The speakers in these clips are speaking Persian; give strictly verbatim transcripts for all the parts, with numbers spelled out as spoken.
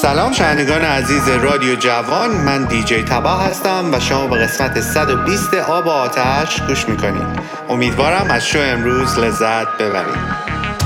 سلام شنوندگان عزیز رادیو جوان، من دیجی تباه هستم و شما به قسمت صد و بیست آب و آتش گوش میکنید. امیدوارم از شو امروز لذت ببرید.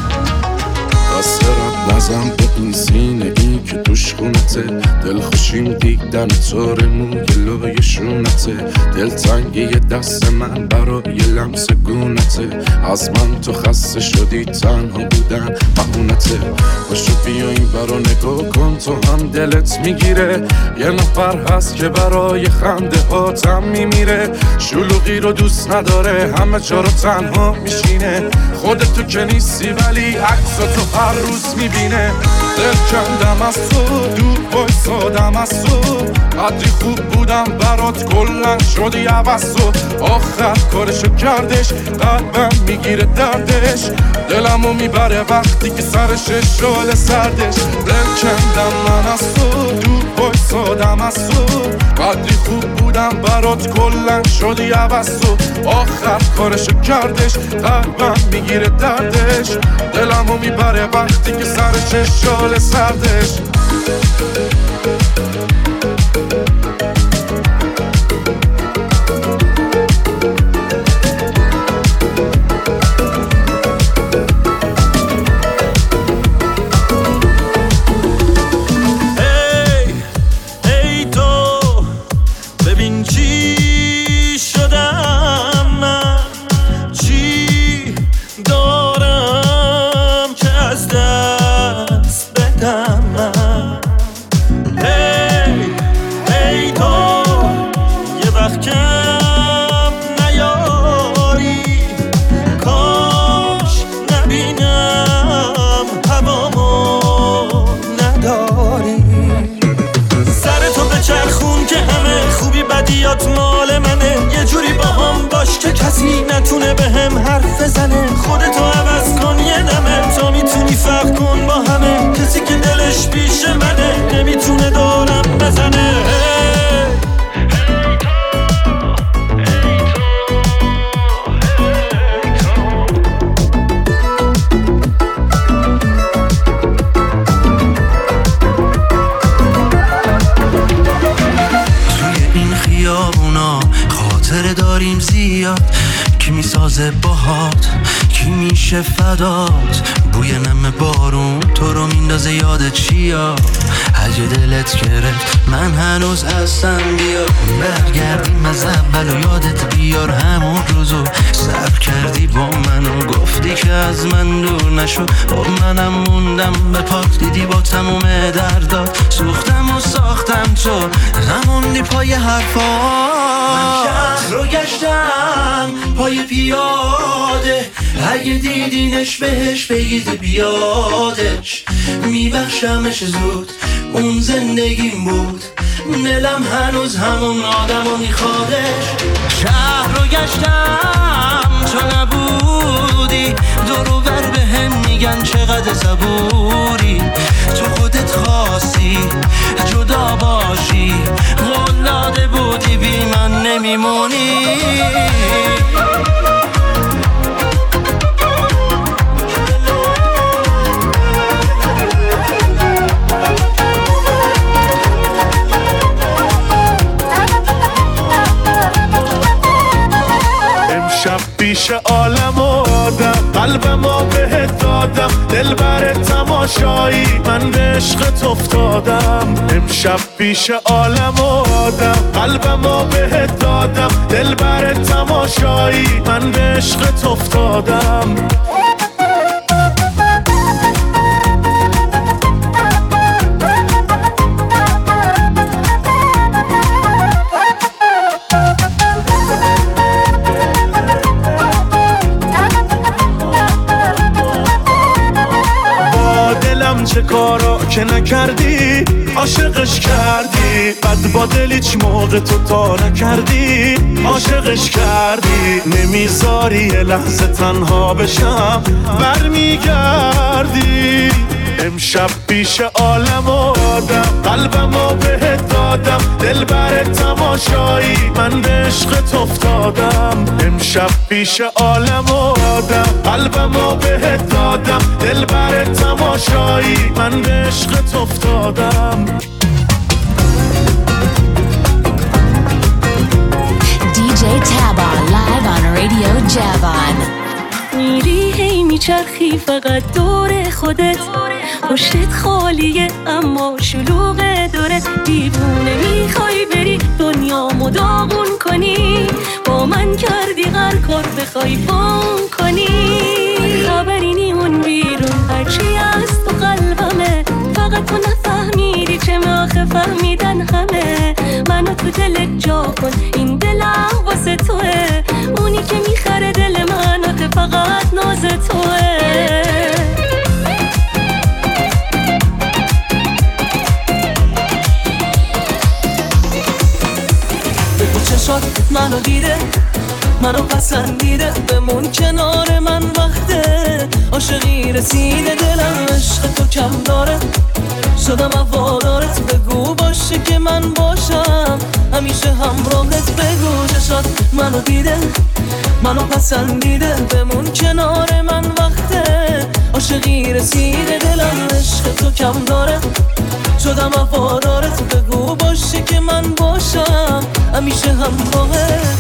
دسترت نزن به این سینه این که توش خونته، دل خوشیم دیدن طور موی لای شونته، دل تنگی دست من برای لمس گونته، از من تو خسته شدی تنها بودن بهونته، باشو بیا این برا نگاه کن تو هم دلت میگیره، یه نفر هست که برای خنده هاتم میمیره، شلوغی رو دوست نداره همه جا رو تنها میشینه، خودتو که نیستی ولی عکساتو هر روز میبینه، دل کندم از تو دور بایستادم از تو، قدری خوب بودم برات کلن شدی عوض تو، آخر کارشو کردش قلبم میگیره دردش، دلمو میبره وقتی که سرش شال سردش، دل کندم من از تو دور بایستادم از تو، قدری خوب بودم برات کلن شدی عوض تو، آخر کارشو کردش قلبم میگیره دردش، دلمو میبره وقتی که سرش شال سردش. مال منه یه جوری با هم باش که کسی نتونه به هم حرف بزنه، خودتو عوض کن یه دمه تا میتونی فرق کن با همه، کسی که دلش پیش منه نمیتونه دورم بزنه. داریم زیاد کی میسازه باهات کی میشه فدات، بوی نم بارون تو رو میندازه یاد چیا، اگه دلت گرفت من هنوز هستم بیا، برگردیم از اول و یادت بیار همون روزو صبر کردی با من و گفتی که از من دور نشو، با منم موندم به پاک دیدی با تموم دردات، سوختم و ساختم تو غموندی پای حرفات، من شهر رو گشتم پای پیاده، اگه دیدینش بهش بگید بیادش، میبخشمش زود اون زندگیم بود، دلم هنوز همون آدمو میخوادش، شهر رو گشتم تو نبودی، دورو بر به هم میگن چقدر صبوری، تو خودت خواستی جدا باشی، قول داده بودی بی من نمیمونی. امشب پیش عالم و آدم قلبمو بهت دادم، دل بر تماشایی من به عشقت افتادم، امشب پیش عالم و آدم قلبمو بهت دادم، دل بر تماشایی من به عشقت افتادم. چه کارا که نکردی عاشقش کردی، بد با دل هیچ موقع تو تا نکردی عاشقش کردی، نمیذاری یه لحظه تنها بشم برمیگردی، امشب پیش عالم و آدم قلبمو بهت دادم دل بر تماشایی من به عشقت افتادم امشب پیش عالم و آدم قلبمو بهت دادم دل بر تماشایی من به عشقت افتادم دی جی Taba live on Radio Javan. میری هی میچرخی فقط دور خودت پشتت خالیه اما شلوغ دورت دیوونه میخوای بری دنیامو داغون کنی با من کردی هر کار بخوای فون کنی خبری نیمون بیرون هرچی از تو قلبمه فقط تو نفهمیدی چه آخه فهمیدن همه منو تو دلت جا کن این دلم واسه توه اونی که میخره دل منو ته فقط ناز توه بگو چشات منو دیده منو پسندیده بمون کنار من وقته عاشقی رسیده دلم عشق تو کم داره شدم هوادارت بگو باشه که من باشم همیشه همراهت بگو چشات منو دیده منو پسندیده بمون کنار من وقته عاشقی رسیده دلم عشق تو کم داره شدم هوادارت بگو باشه که من باشم همیشه همراهت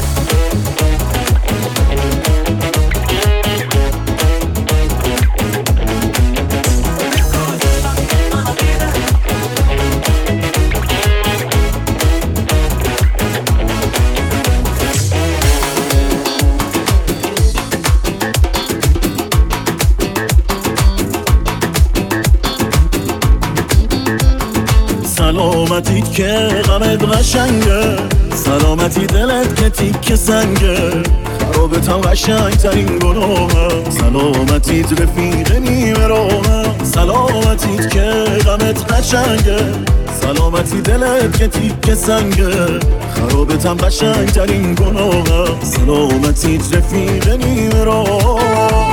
سلامتیت که غمت قشنگه سلامتی دلت که تیک سنگه خرابت هم قشنگ ترین گناهه سلامتیت رفیق نیمه راهه سلامتیت که غمت قشنگه سلامتی دلت که تیک سنگه خرابت هم قشنگ ترین گناهه سلامتیت رفیق نیمه راهه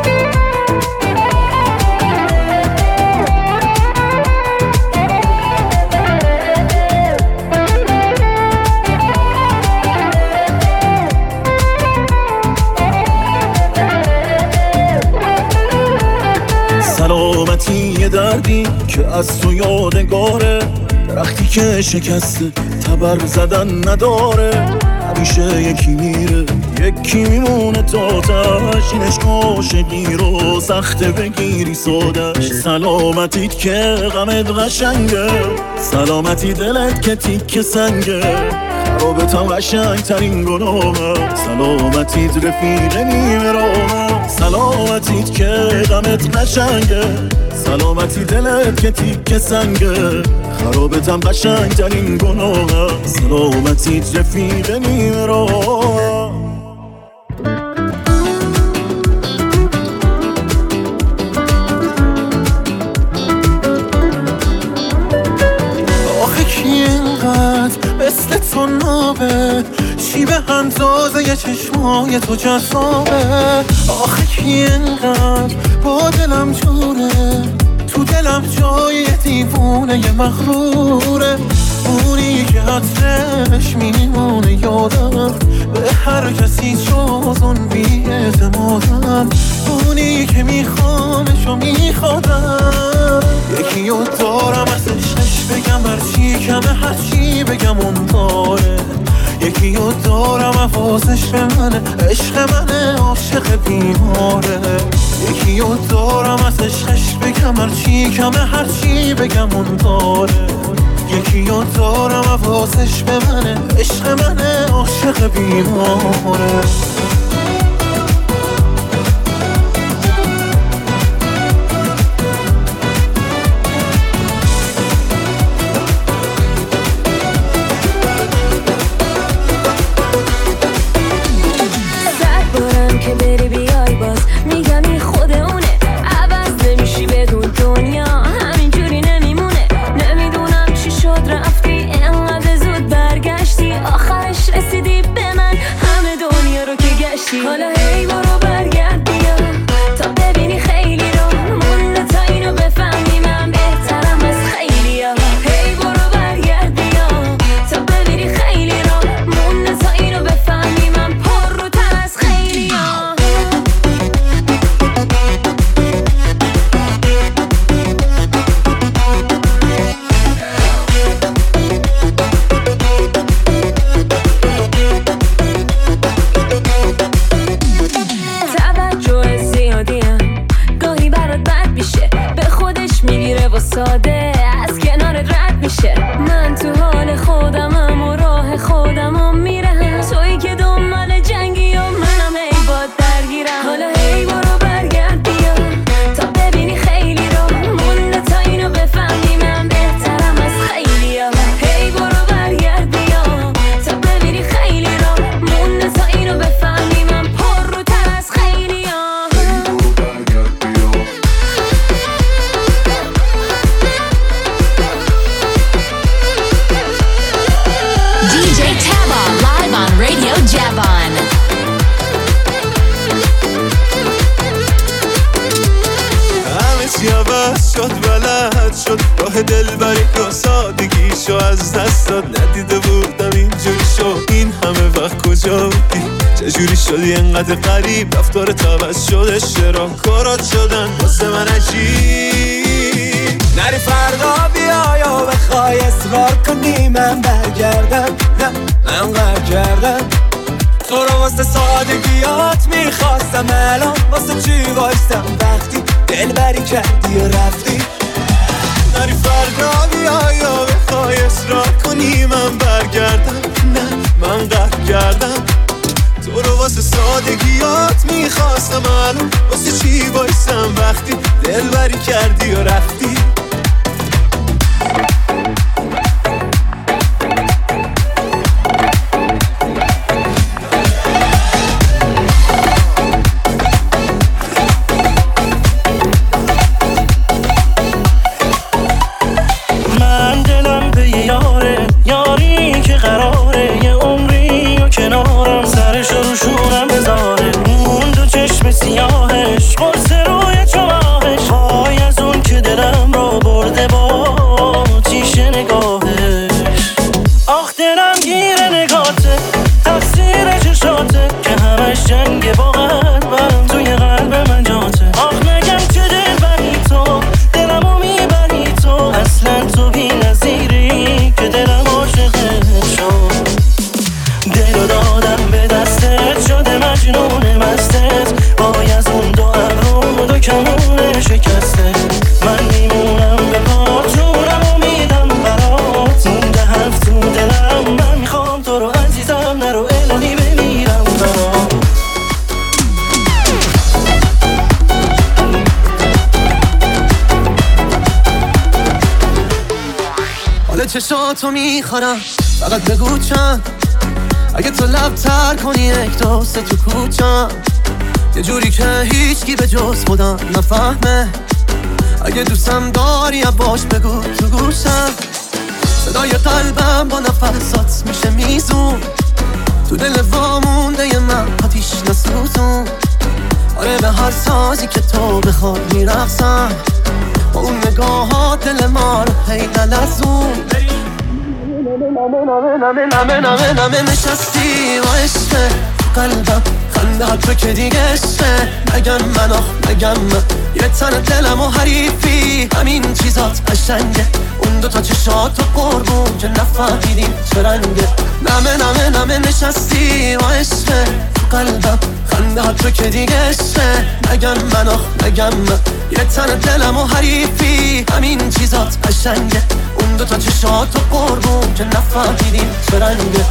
سلامتی یه دردی که از تو یادگاره درختی که شکسته تبر زدن نداره همیشه یکی میره یکی میمونه تا تش این عشق عاشقی رو سخته بگیری سادش سلامتیت که غمت قشنگه سلامتی دلت که تیک سنگه خرابت هم قشنگ ترین گناهه سلامتیت رفیق نیمه راهه سلامتیت که غمت قشنگه سلامتی دلت که تیک سنگه خرابت هم قشنگ ترین گناهه سلامتیت رفیق نیمه راهه آخه کی اینقدر مثل تو نابه چی به اندازه یه چشمای تو جذابه آخه کی اینقدر با دلم جوره تو دلم جای دیوونه یه مغروره اونی که عطرش میمونه یادم به هر کسی جز اون بی‌اعتمادم اونی که میخوامش و میخوادم یکی رو دارم ازش بگم هرچی کمه هرچی بگم اون داره یکی رو دارم حواسش به منه عشق منه عاشق بیماره یکی رو دارم ازش بگم هرچی کمه هرچی بگم اون داره یکی رو دارم حواسش به منه عشق منه عاشق بیماره ساده از کنارت رد میشه. من تو حال خودمم و راه خودمم میرم، تویی که دنبال جنگی و منم هی باد درگیرم. حالا هی برو برگرد بیا تا ببینی خیلی رو مونده تا اینو بفهمی من بهترم از خیلی ها. هی برو برگرد بیا تا ببینی خیلی رو مونده تا اینو بفهمی من پر رو تر از خیلی ها. دی جی Taba live on Radio Javon. همه چی عوض شد، بلد شد راه دلبری و سادگیشو از دست داد. ندیده بودم اینجوری شد، این همه وقت کجا بودی؟ چجوری شدی انقدر غریب؟ رفتارت عوض شد، اشتراکارات شدن واسه من عجیب. نری فردا بیا یا بخوای اصرار کنی من برگردم، نه من قرار کردم. تو رو واسه سادگیات میخواستم، الان واسه چی وایستم وقتی دلبری کردی و رفتی؟ نری فردا بیا یا بخوای اصرار کنی من برگردم، نه من قهر کردم. تو رو واسه سادگیات میخواستم، الان واسه چی وایستم وقتی دلبری کردی و رفتی؟ سیاهش قرص روی چماهش، وای از اون که دلم رو برده با تیشه نگاهش. آخ دلم گیر نگاته، تقصیر چشاته که همش جنگ با قلبم توی قلب من جاته. آخ نگم که دل بری تو، دلمو میبری تو، اصلا تو بی نظیری که دلم عاشقت شد. دلو دادم به دستت، شده مجنون مستت، وای از اون دو ابرو دو کمون شکسته. من میمونم به پات، جونمو میدم برات، مونده حرف تو دلم. من میخوام تو رو عزیزم، نرو الهی بمیرم برات. حال چشاتو میخورم، فقط بگو چند، اگه تو لب تر کنی یک دوست تو کوچم، یه جوری که هیچکی به جز خودم نفهمه. اگه دوستم داری باش بگو تو گوشم، صدای قلبم با نفسات میشه میزون، تو دل وامونده ی من آتیش نسوزون. آره به هر سازی که تو بخواد میرقصم، با اون نگاهات دل ما رو هی نلزون. نمه نمه نمه نمه نمه نمه نشستی و عشقه قلبم، خنده ها تو که دیگه عشقه. نگم من آخ نگم من، یه تن دلم و حریفی، همین چیزات قشنگه. اون دوتا چشات و قربون که نفهمیدیم چه رنگه. نمه نمه نمه نشستی و عشقه قلبم، خنده ها تو که دیگه عشقه. نگم من آخ نگم من، یه تن دلم و حریفی، همین چیزات قشنگه. اون دوتا چشات و قربون که نفهمیدیم چه رنگه.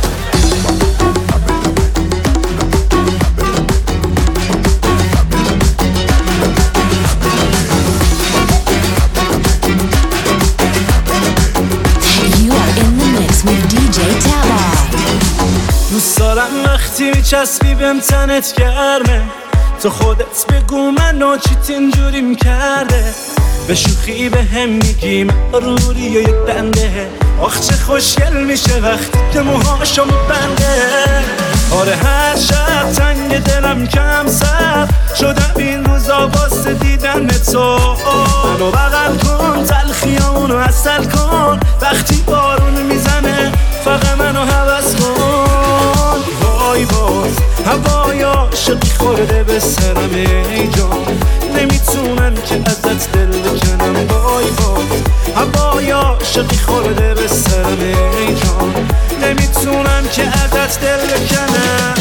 دوست دارم وقتی میچسبی بهم تنت گرمه، تو خودت بگو منو چیت اینجوریم کرده. به شوخی به هم میگیم روری و یک بنده، آخ چه خوشگل میشه وقتی که موهاشو میبنده. آره هر شب تنگ دلم کم سر شدم این روزا واسه دیدن تو. منو بغل کن تلخیامونو عسل کن، وقتی بارون میزنه فقط منو هوس کن. وای باز هوای عاشقی خورده به سرم ای جان، نمیتونم که ازت دل بکنم. وای باز هوای عاشقی خورده به سرم ای جان، نمیتونم که ازت دل بکنم.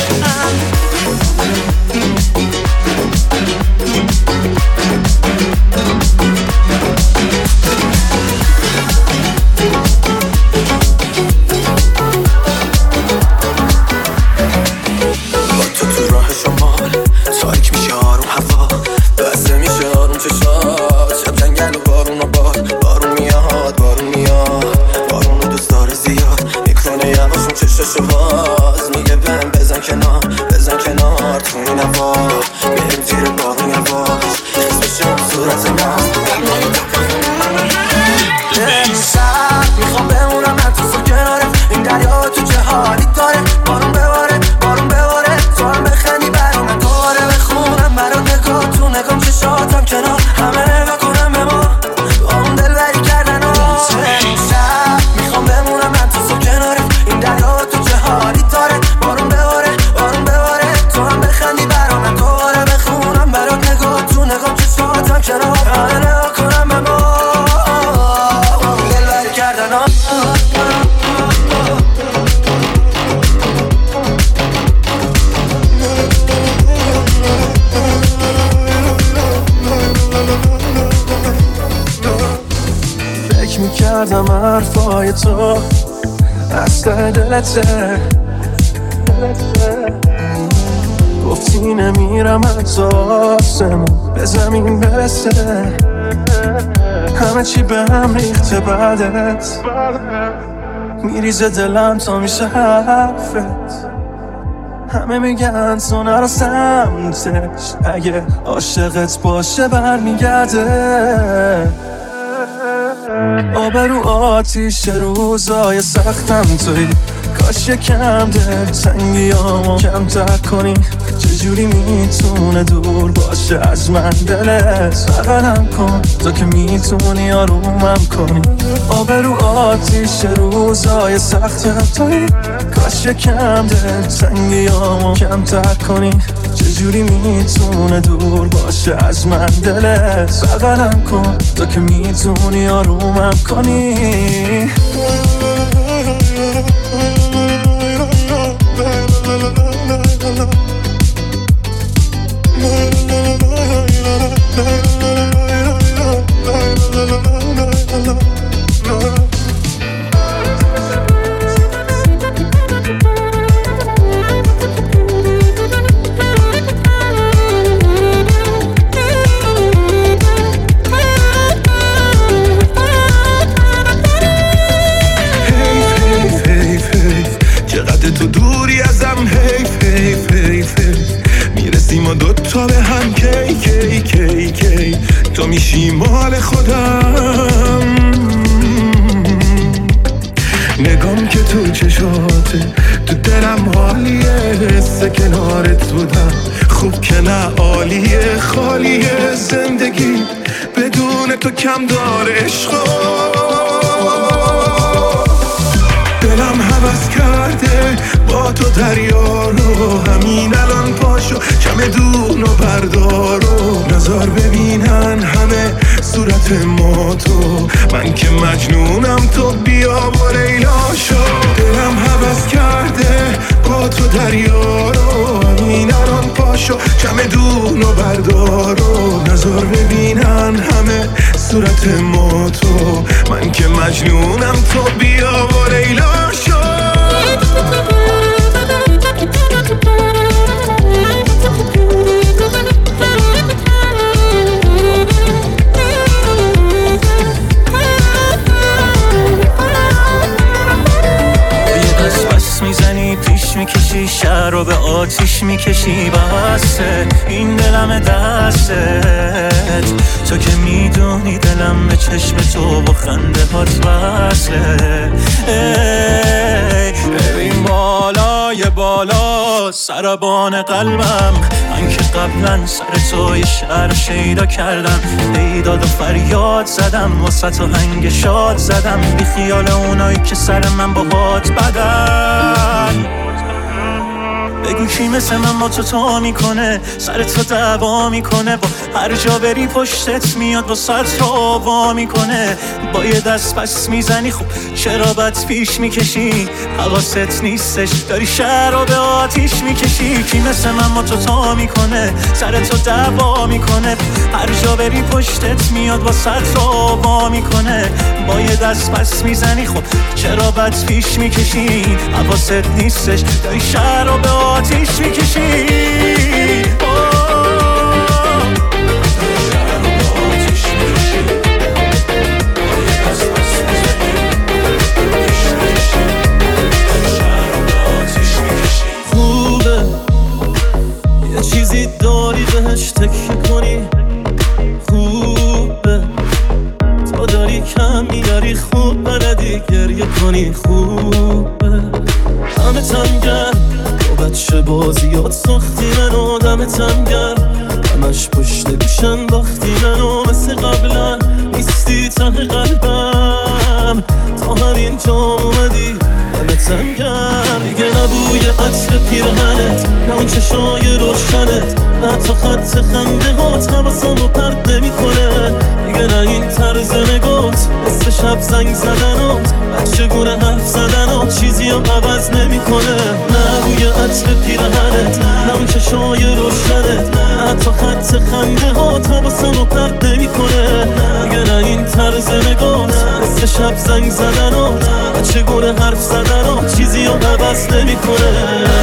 صورت من سر میخوام بمونم من تو سو کناره این دریا تو چه حالی داره بارون بباره بارون بباره تو هم بخندی برام من دوباره بخونم برات نگاه تو نگام چشاتم کنار همه نگاه کنم به ما با اون دل بری کردن و سر میخوام بمونم من تو سو کناره این دریا تو چه حالی داره بارون بباره بارون بباره تو هم بخندی برام من دوباره بخونم برات نگاه تو نگام چشاتم کنار همه نگاه کنم به ما فکر میکردم حرفای تو اصلا دلته گفتی نمیرم حتی آسمون به زمین برسه همه چی به هم ریخته بعدت میریزه دلم تا میشه حرفت همه میگن تو نرو سمتش اگه عاشقت باشه برمیگرده آبرو آتیش روزای سختم توی کاش یکم دل تنگیامو کمتر کنی چجوری میتونه دور باشه از من دلت بغلم کن تو که میتونی آرومم کنی آبرو آتیش روزای سختم توی کاش یکم دل تنگیامو کمتر کنی چجوری میتونه دور باشه از من دلت بغلم کن تو که میتونی آرومم کنی تو دوری ازم حیف حیف حیف میرسیم و دوتا به هم کی کی کی کی تو میشی مال خودم نگام که تو چشاته تو دلم حالیه حس کنارت بودم خوب که نه عالیه خالیه زندگی بدون تو کم داره عشقا دلم هوس کرده با تو دریا رو همین الان پاشو کم دون و بردارو نظر ببینن همه صورت ما تو من که مجنونم تو بیا و لیلا شو دلم هوس کرده با تو دریا رو همین الان پاشو کم دون و بردارو نظر ببینن همه صورت ما تو من که مجنونم تو بیا و لیلا شو میزنی پیش میکشی شهر رو به آتیش میکشی بسه این دلم دستت تو که میدونی دلم به چشم تو با خنده هات وصله ببین بالای بالا سربان قلبم من که قبلا سر تو یه شعر شیدا کردم ایداد و فریاد زدم واسه تو هنگ شاد زدم بی خیال اونایی که سر من با هات بدن بگو کی مثل من با تو تا میکنه سر تو دعوا میکنه با هر جا بری پشتت میاد با سر تو وا میکنه با یه دست پس میزنی خوب چرا بد پیش میکشی حواست نیستش داری شهر رو به آتیش میکشی کی مثل من با تو تا میکنه سر تو دعوا میکنه هر جا بری پشتت میاد با سر تو وا میکنه با یه دست پس میزنی خوب چرا بد پیش میکشی حواست نیستش داری شهر رو به آتیش میکشی خوبه یه چیزی داری بهش تکیه کنی خوبه کنی خوبه. همه تنگر با بچه بازیات ساختی منو، دمتم گرم همش پشت گوشن باختی منو، مثل قبلا نیستی ته قلبم، تا همین جا اومدی دمتم گرم. دیگه نبوی عطر پیرهنت، نه اون چشای روشنت، نه تا خط خنده هات حواسمو پرت نمی‌کنه. دیگه نه این طرز نگات، مثل شب زنگ زدنات، بچه گونه حرف زدنات چیزی رو عوض نمی‌کنه. نه بوی عطر پیرهنت، نه اون چشای روشنت، نه تا خط خنده هات حواسمو پرت نمی‌کنه. دیگه نه این طرز نگات، مثل شب زنگ زدنات، بچه گونه حرف زدنات چیزی رو عوض نمی‌کنه.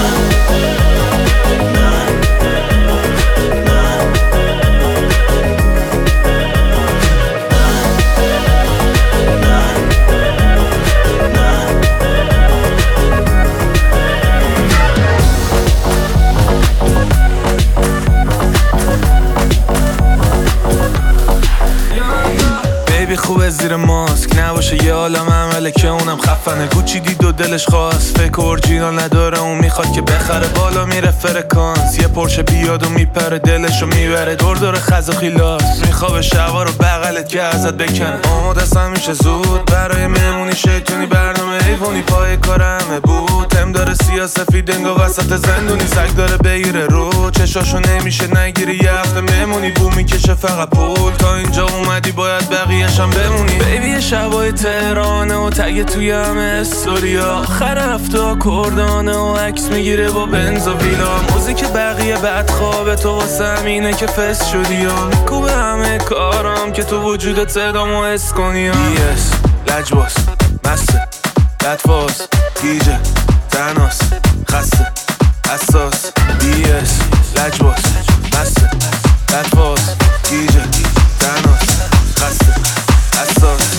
خوبه زیر ماسک نباشه یه عالم عمله که اونم خفنه، گوچی دید و دلش خواست، فکر اورجینال نداره اون میخواد که بخره، بالا میره فرکانس، یه پرشه بیاد و میپره دلشو میبره، دور دور خز و خیلاس، میخوابه شبا رو بغلت که ازت بکنه. آماده است میشه زود برای مهمونی شیطونی، برنامه ایوونی پای کار همه بود، تم داره سیاسفید انگا وسط زندونی، سگ داره بگیره رو چشاشو نمیشه نگیری، یه هفته مهمونی بو میکشه فقط پول، تا اینجا اومدی باید بقیه‌شم بمونی. بیبی شبای تهرانه و تگه توی همه استوریا، آخر هفته کردانه و عکس میگیره با بنز و ویلا، موزیک بقیه بعد خوابه تو واسه همینه که فست شدی یا میکوبه همه کارم که تو وجودت صدامو حس کنی. دیس لجباس مسته لطفاس گیجه تناس خسته حساس، دیس لجباس مسته لطفاس گیجه تناس خسته حساس.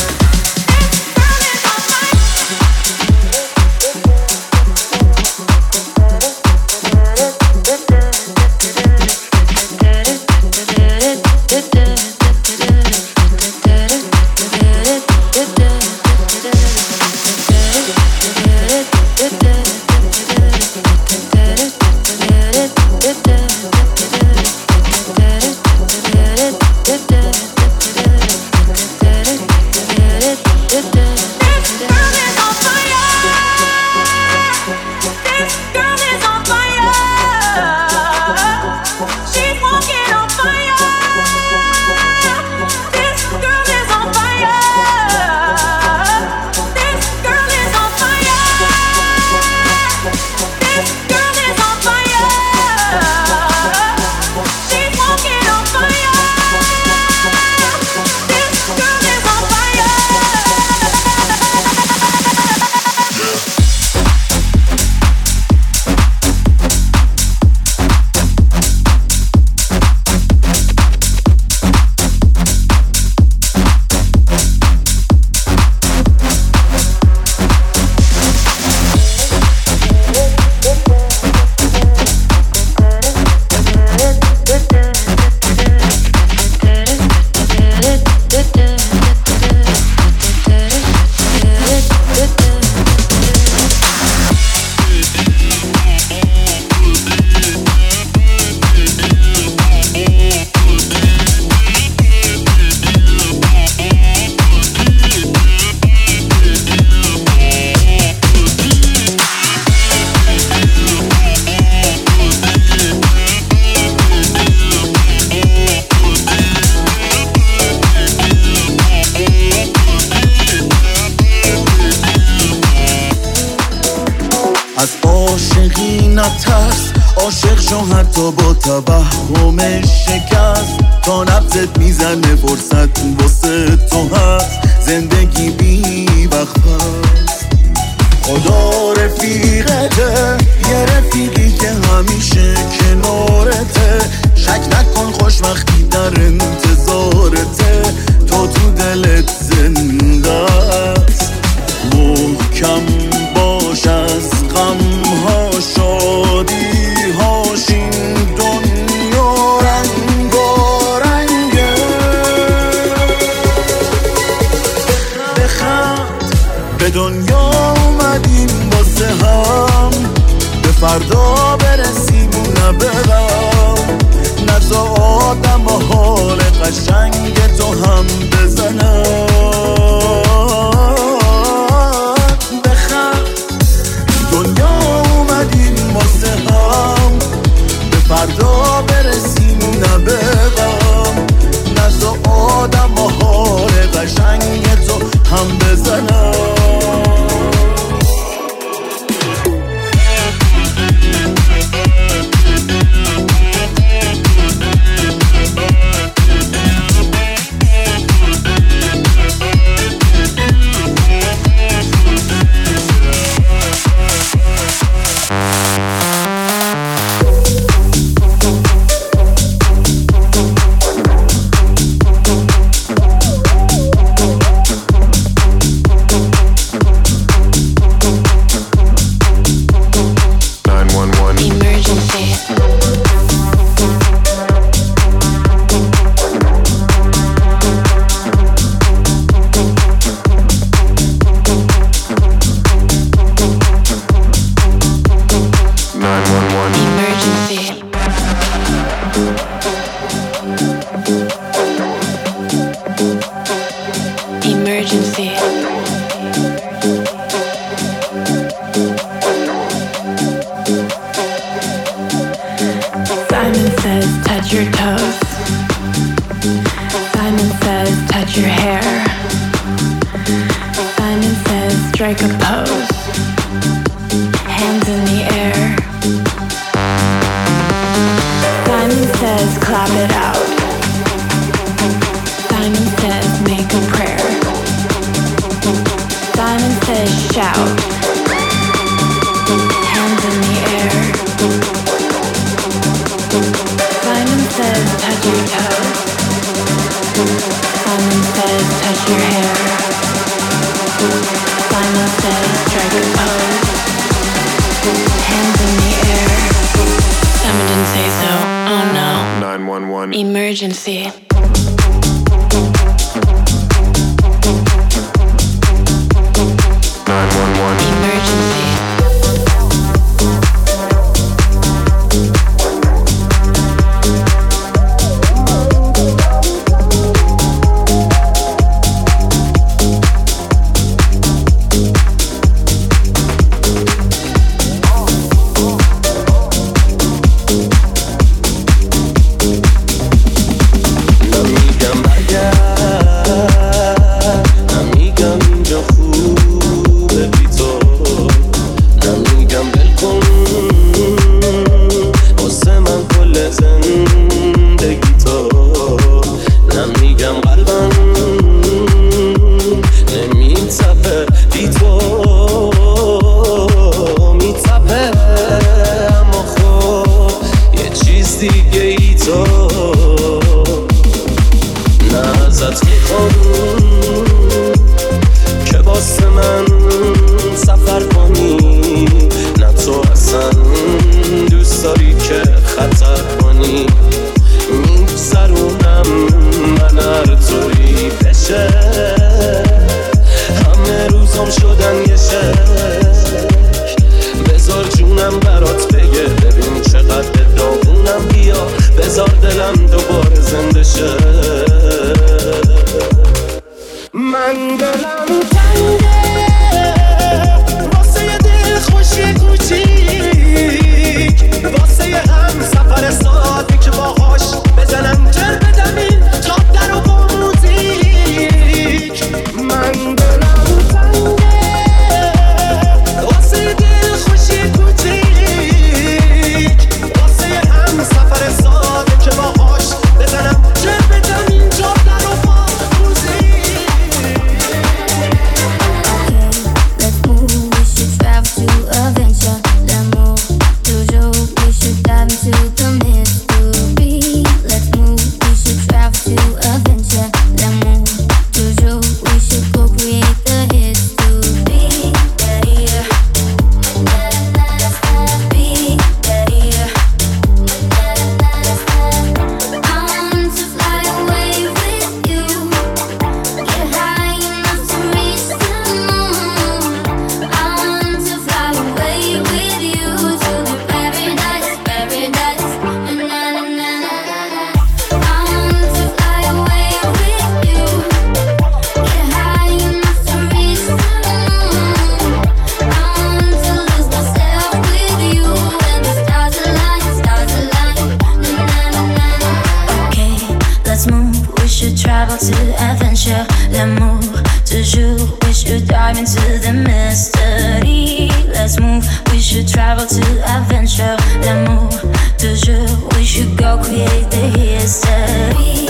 نترس، عاشق شو حتی با توهم شکست، تا نبضت میزنه فرصت واسه تو هست، زندگی بی وقت هست. خدا رفیقته، یه رفیقی که همیشه کنارته، شک نکن خوشبختی در انتظارته، تو تو دلت زنده است. محکم باش از غمها شادی هاش، این دنیا رنگارنگه. بخند به دنیا اومدیم واسه هم به فردا برسیم و نبرم نزا آدم و حال قشنگ تو هم بزنم بخند دنیا اومدیم واسه هم به فردا برسیم و نبرم نزا آدم و حال قشنگ تو هم بزنم Emergency. should travel to adventure. L'amour, toujours. We should dive into the mystery. Let's move. We should travel to adventure. L'amour, toujours. We should go create the history.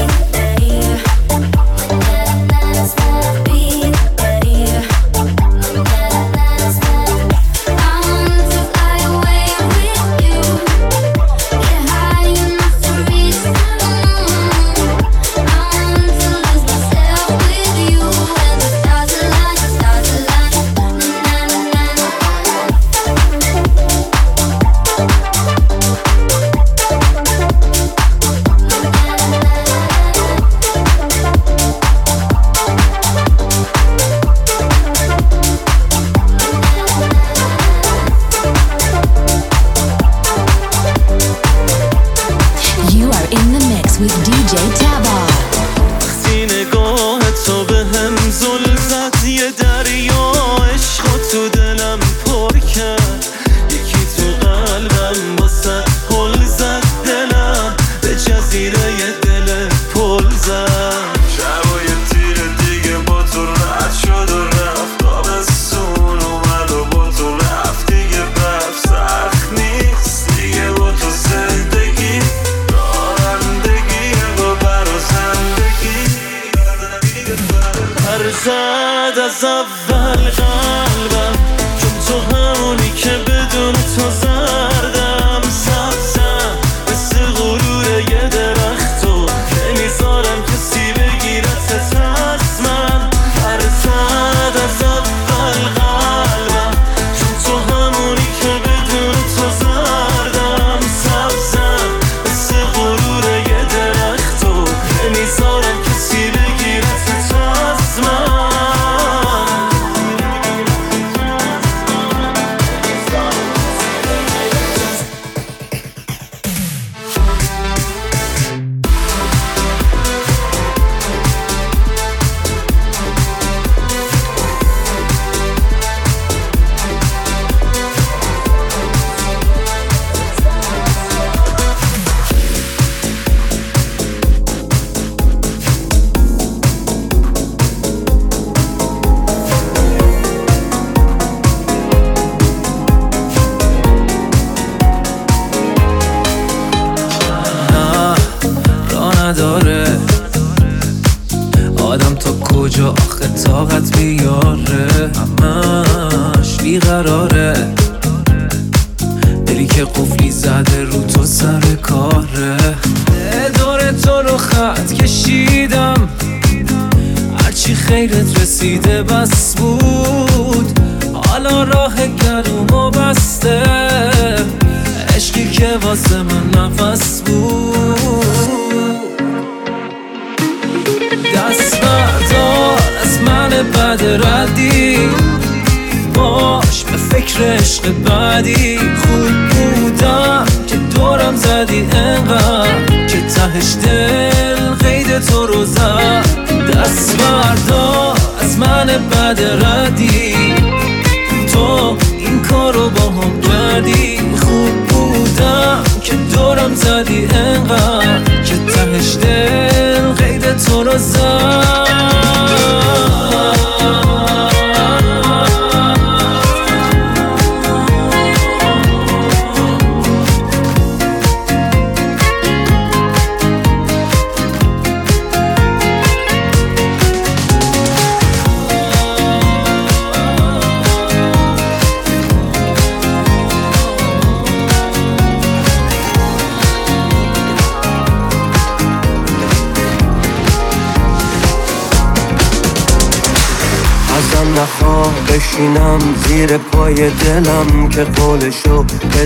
بشینم زیر پای دلم که قولشو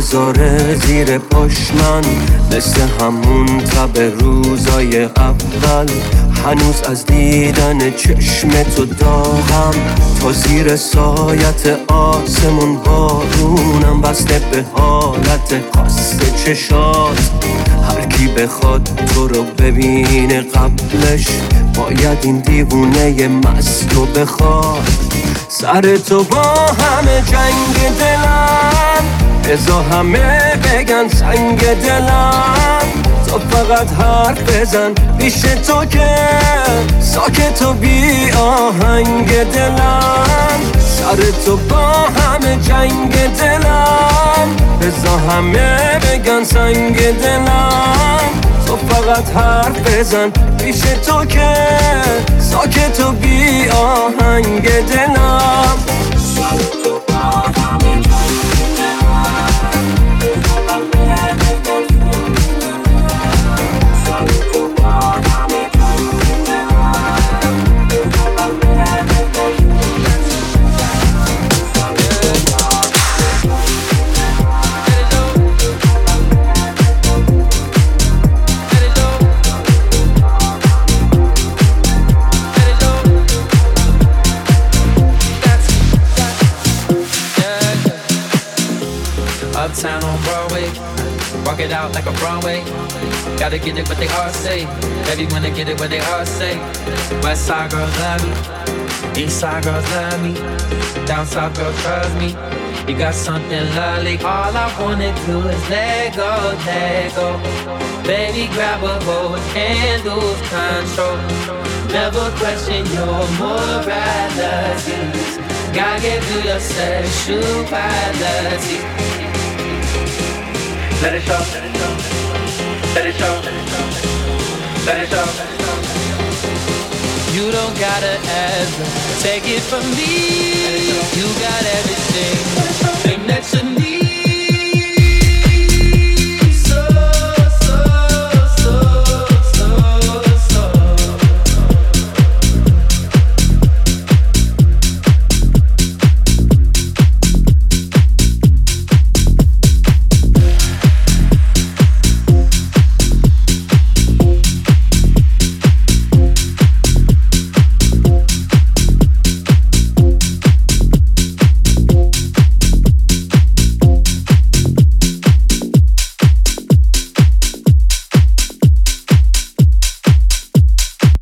بذاره زیر پاش من مثل همون تب روزای اول هنوز از دیدن چشم تو داغم تا زیر سایت آسمون بارونم بسته به حالت خاص چشات هر کی بخواد تو رو ببینه قبلش باید این دیوونه مست رو بخواد سر تو با همه جنگ دلم بزا همه بگن سنگ دلم تو فقط حرف بزن پیش تو که ساکت و بی آهنگ دلم سر تو با همه جنگ دلم بزا همه بگن سنگ دلم تو فقط حرف بزن پیش تو که ساکت و بی آهنگ دلم سر تو با همه جنگ Uptown on Broadway, walk it out like a Broadway. Gotta get it what they all say. Baby wanna get it what they all say. West side girls love me, east side girls love me, down south girls trust me. You got something lovely. All I wanna do is let go, let go. Baby grab a hold, can't lose control. Never question your morality. Gotta get through your sexuality. Let it show, let it show, let it show, let it show. You don't gotta ever take it from me. You got everything, thing that you need.